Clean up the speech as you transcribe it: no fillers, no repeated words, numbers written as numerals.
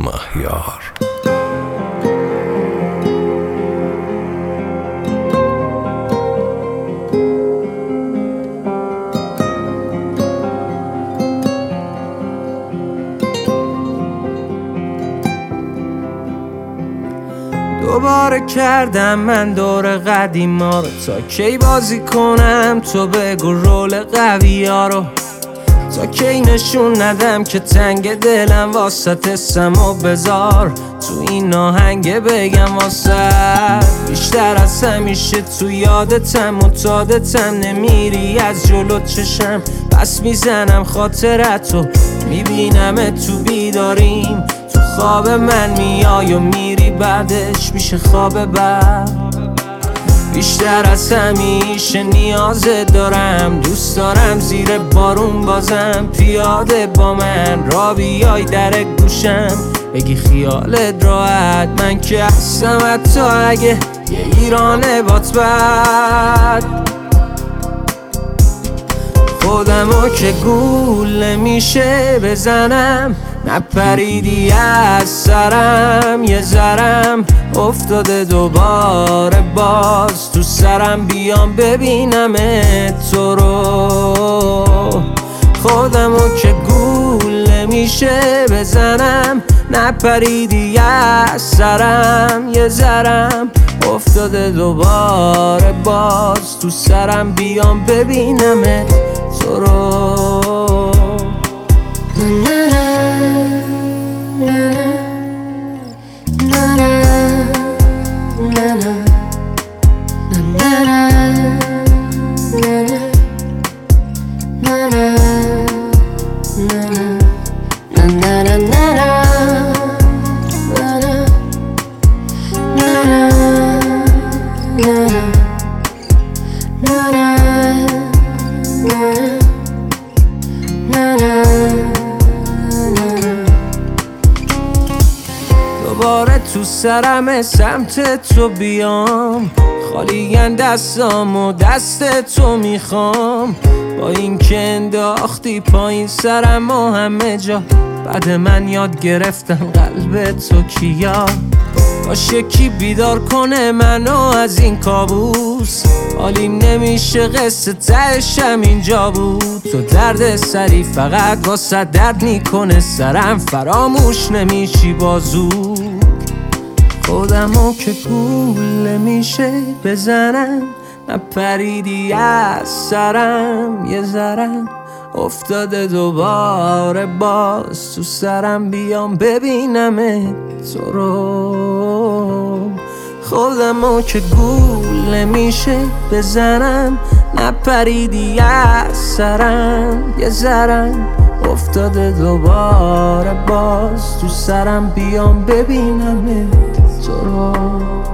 مهیار. دوباره کردم من دور قدیما رو، تا کی بازی کنم تو بگو رول قوی ها رو، تا کی نشون ندم که تنگ دلم واسط اسم و بذار تو این آهنگ بگم واسط. بیشتر از همیشه تو یادتم متادتم، نمیری از جلو چشم پس میزنم خاطرتو، میبینم تو بیداریم تو خواب من میای و میری بعدش میشه خواب بعد. بیشتر از همیشه نیازت دارم، دوست دارم زیر بارون بازم پیاده با من را بیای در گوشم بگی خیالت راحت، من که هستم حتی اگه یه ایرانه بات بد. خودمو که گول نمیشه بزنم، نپریدی از سرم یه ذرم افتاده دوباره باز تو سرم، بیام ببینم تو رو. خودمو که گول نمیشه بزنم، نپریدی از سرم یه ذرم افتاده دوباره باز تو سرم، بیام ببینم تو رو. دوباره تو سرم سمت تو بیام، خالیگن دستام و دست تو میخوام، با این که انداختی پایین سرم و همه جا، بعد من یاد گرفتم قلب تو کیا. باشه کی بیدار کنه منو از این کابوس، حالیم نمیشه قصه تهشم اینجا بود. تو درد سری فقط واسه درد میکنه سرم، فراموش نمیشی بازو. خودمو که گول نمیشه بزنم، نپریدی از سرم یه ذرم افتاده دوباره باز تو سرم، بیام ببینم تو رو. خودمو که گول نمیشه بزنم، نپریدی از سرم یه ذرم افتاده دوباره باز تو سرم، بیام ببینم تو رو.